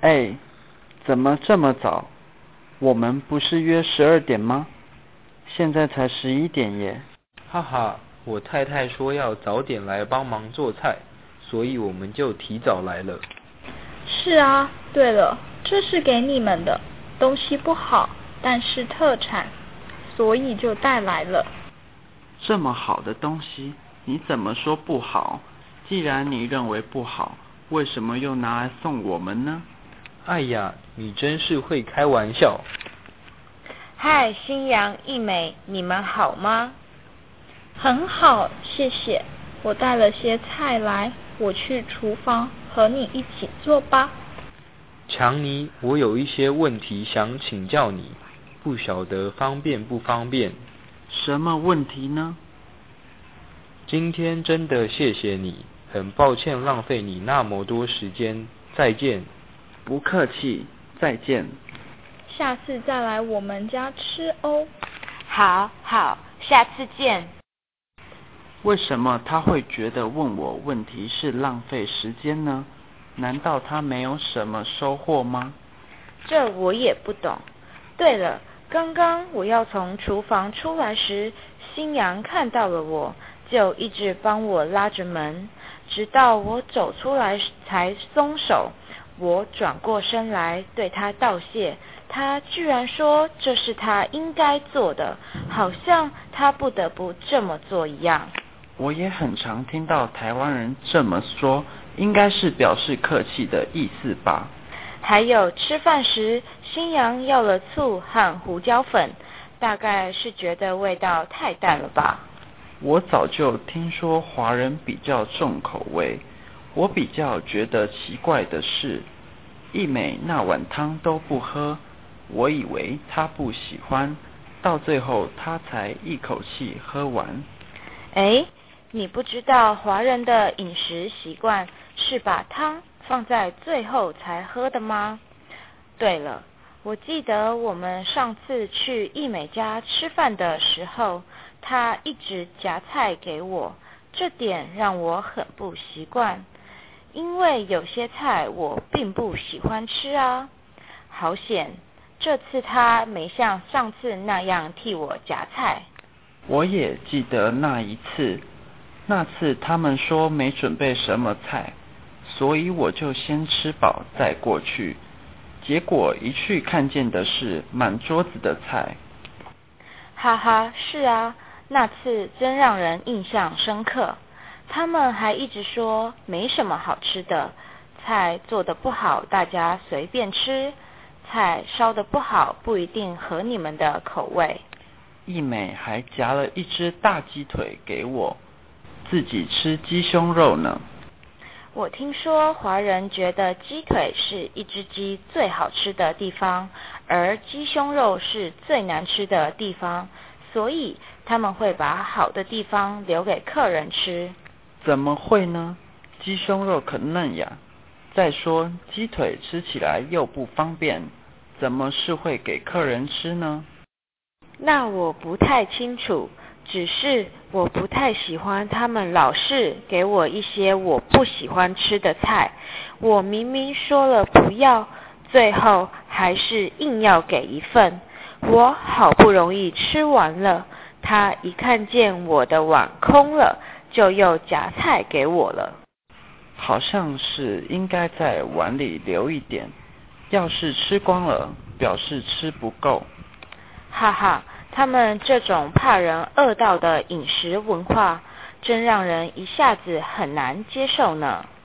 哎，怎么这么早？我们不是约12点吗？现在才11点耶。 哈哈，我太太说要早点来帮忙做菜，所以我们就提早来了。 是啊，对了，这是给你们的，东西不好，但是特产，所以就带来了。 这么好的东西，你怎么说不好？既然你认为不好，为什么又拿来送我们呢？ 哎呀，你真是会开玩笑。 嗨，新阳、一美，你们好吗？ 很好，谢谢。我带了些菜来，我去厨房和你一起做吧。 强尼，我有一些问题想请教你，不晓得方便不方便？ 什么问题呢？ 今天真的谢谢你，很抱歉浪费你那么多时间。再见。 不客气，再见。 下次再来我们家吃哦。 好，下次见。 为什么他会觉得问我问题是浪费时间呢？难道他没有什么收获吗？ 这我也不懂。对了，刚刚我要从厨房出来时，新阳看到了我，就一直帮我拉着门，直到我走出来才松手。我转过身来对他道谢，他居然说这是他应该做的，好像他不得不这么做一样。 我也很常听到台湾人这么说，应该是表示客气的意思吧。 还有吃饭时，新阳要了醋和胡椒粉，大概是觉得味道太淡了吧。 我早就听说华人比较重口味，我比较觉得奇怪的是，一美那碗汤都不喝，我以为她不喜欢，到最后她才一口气喝完。 哎，你不知道华人的饮食习惯是把汤放在最后才喝的吗？对了，我记得我们上次去一美家吃饭的时候，她一直夹菜给我，这点让我很不习惯，因为有些菜我并不喜欢吃啊。好险，这次她没像上次那样替我夹菜。 我也记得那一次，那次他们说没准备什么菜，所以我就先吃饱再过去，结果一去看见的是满桌子的菜。 哈哈，是啊，那次真让人印象深刻。他们还一直说没什么好吃的，菜做得不好大家随便吃，菜烧得不好不一定合你们的口味。 一美还夹了一只大鸡腿给我，自己吃鸡胸肉呢。 我听说华人觉得鸡腿是一只鸡最好吃的地方，而鸡胸肉是最难吃的地方，所以他们会把好的地方留给客人吃。 怎么会呢？鸡胸肉可嫩呀。再说鸡腿吃起来又不方便，怎么是会给客人吃呢？ 那我不太清楚，只是我不太喜欢他们老是给我一些我不喜欢吃的菜，我明明说了不要，最后还是硬要给一份。我好不容易吃完了，他一看见我的碗空了，就又夹菜给我了。 好像是应该在碗里留一点，要是吃光了，表示吃不够。 哈哈，他们这种怕人饿到的饮食文化，真让人一下子很难接受呢。